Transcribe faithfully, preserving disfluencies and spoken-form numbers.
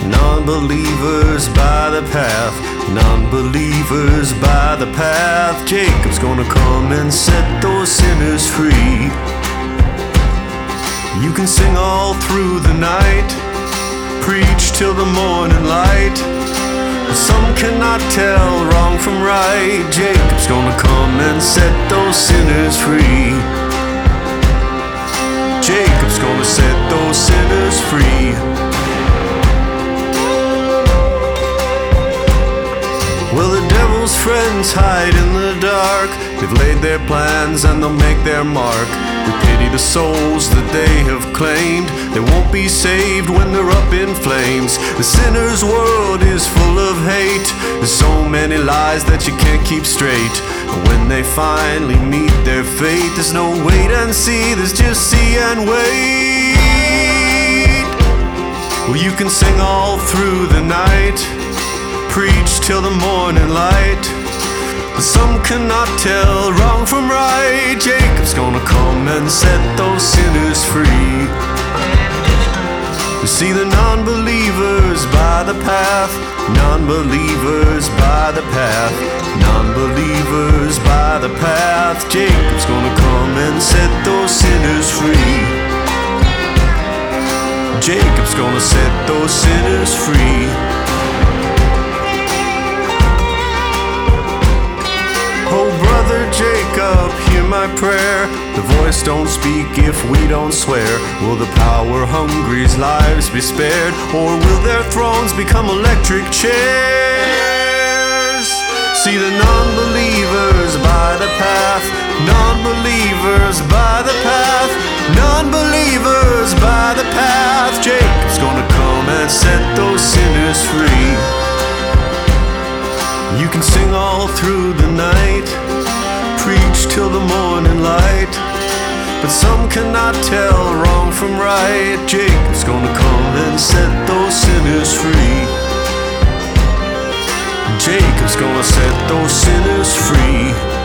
Non-believers by the path, non-believers by the path. Jacob's gonna come and set those sinners free. You can sing all through the night, preach till the morning light, but some cannot tell wrong from right. Jacob's gonna come and set those sinners free. Jacob's gonna set those sinners free. Well, the devil's friends hide in the dark. They've laid their plans and they'll make their mark. We pity the souls that they have claimed. They won't be saved when they're up in flames. The sinner's world is full of hate. There's so many lies that you can't keep straight. And when they finally meet their fate, there's no wait and see, there's just see and wait. Well, you can sing all through the night, preach till the morning light, but some cannot tell wrong from right. Jacob's gonna come and set those sinners free. You see the non-believers by the path, non-believers by the path, non-believers by the path. Jacob's gonna come and set those sinners free. Jacob's gonna set those sinners free. Oh, brother Jacob, hear my prayer. The voice don't speak if we don't swear. Will the power-hungry's lives be spared, or will their thrones become electric chairs? See the non-believers by the path, non-believers by the path, non-believers by the path. Jacob's gonna come and set those sinners free. You can sing all through the night, preach till the morning light, but some cannot tell wrong from right. Jacob's gonna come and set those sinners free. Jacob's gonna set those sinners free.